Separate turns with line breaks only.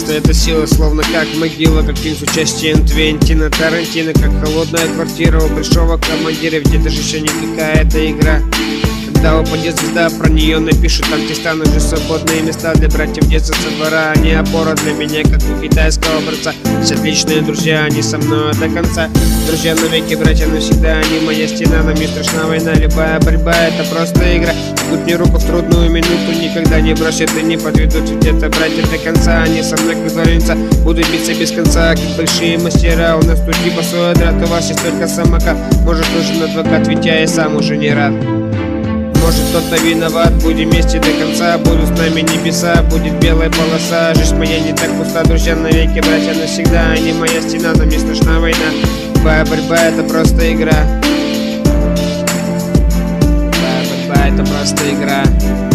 Единство — это сила, словно как могила, как фильм с участием Твентина Тарантино, как холодная квартира у большого командира, ведь это же еще не какая-то игра. Когда упадет звезда, про нее напишут, там где станут же свободные места для братьев детства со двора. Они опора для меня, как у китайского борца. Все отличные друзья, они со мной до конца. Друзья навеки, братья навсегда, они моя стена. Нам не страшна война, любая борьба — это просто игра. Ждут мне руку в трудную минуту, никогда не бросят и не подведут. Где-то братья до конца, они со мной как дворянца. Буду биться без конца, как большие мастера. У нас тут типа свой отряд, у вас есть только самокат. Может нужен адвокат, ведь я и сам уже не рад. Может кто-то виноват, будем вместе до конца. Будут с нами небеса, будет белая полоса. Жизнь моя не так пуста, друзья навеки, братья навсегда. Они моя стена, нам не страшна война. Любая борьба — это просто игра. Любая борьба — это просто игра.